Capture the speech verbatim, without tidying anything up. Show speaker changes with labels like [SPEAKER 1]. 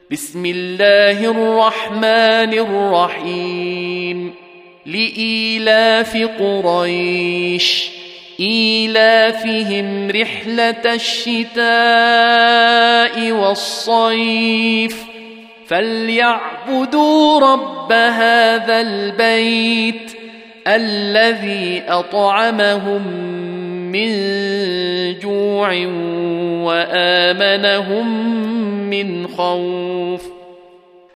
[SPEAKER 1] بسم الله الرحمن الرحيم لإيلاف قريش إيلافهم رحلة الشتاء والصيف فليعبدوا رب هذا البيت الذي أطعمهم من جوع وآمنهم من خوف